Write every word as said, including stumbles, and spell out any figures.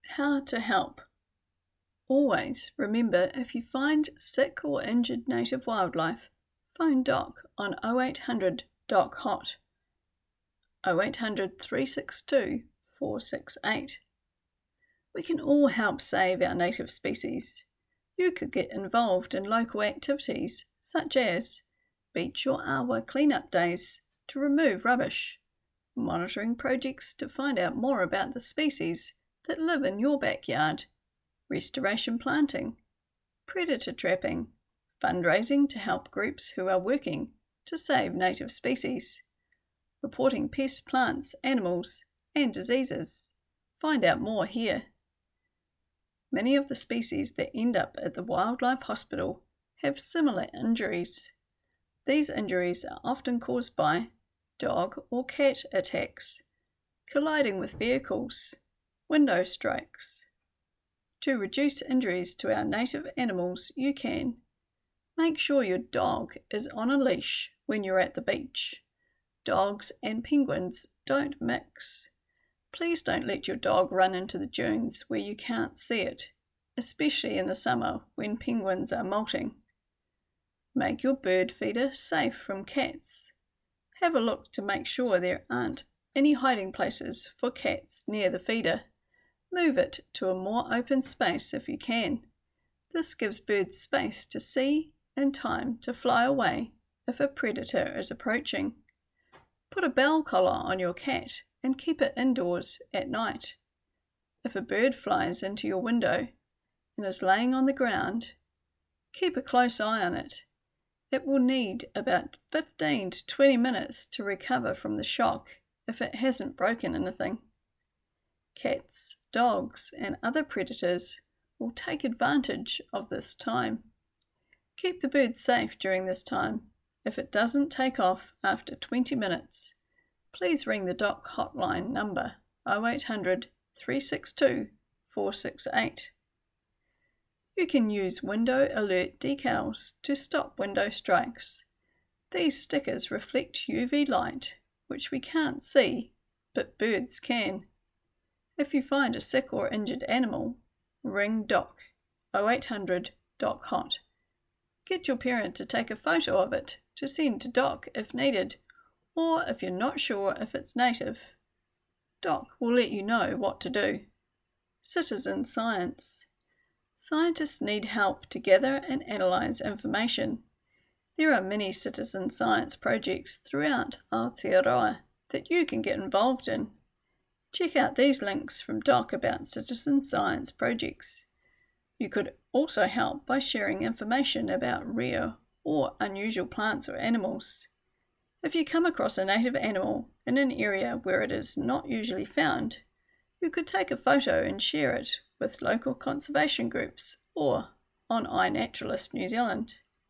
How to help. Always remember, if you find sick or injured native wildlife, phone DOC on oh eight hundred D O C H O T, oh eight hundred, three six two, four six eight. We can all help save our native species. You could get involved in local activities such as beach or awa cleanup days to remove rubbish, monitoring projects to find out more about the species that live in your backyard, restoration planting, predator trapping, fundraising to help groups who are working to save native species, reporting pests, plants, animals, and diseases. Find out more here. Many of the species that end up at the wildlife hospital have similar injuries. These injuries are often caused by dog or cat attacks, colliding with vehicles, window strikes. To reduce injuries to our native animals, you can make sure your dog is on a leash when you're at the beach. Dogs and penguins don't mix. Please don't let your dog run into the dunes where you can't see it, especially in the summer when penguins are molting. Make your bird feeder safe from cats. Have a look to make sure there aren't any hiding places for cats near the feeder. Move it to a more open space if you can. This gives birds space to see and time to fly away if a predator is approaching. Put a bell collar on your cat and keep it indoors at night. If a bird flies into your window and is laying on the ground, keep a close eye on it. It will need about fifteen to twenty minutes to recover from the shock if it hasn't broken anything. Cats, dogs, and other predators will take advantage of this time. Keep the bird safe during this time. If it doesn't take off after twenty minutes, please ring the D O C hotline number oh eight hundred, three six two, four six eight. You can use window alert decals to stop window strikes. These stickers reflect U V light, which we can't see, but birds can. If you find a sick or injured animal, ring D O C oh eight hundred D O C H O T. Get your parent to take a photo of it to send to D O C if needed, or if you're not sure if it's native. D O C will let you know what to do. Citizen science. Scientists need help to gather and analyze information. There are many citizen science projects throughout Aotearoa that you can get involved in. Check out these links from D O C about citizen science projects. You could also help by sharing information about rare or unusual plants or animals. If you come across a native animal in an area where it is not usually found, you could take a photo and share it with local conservation groups or on iNaturalist New Zealand.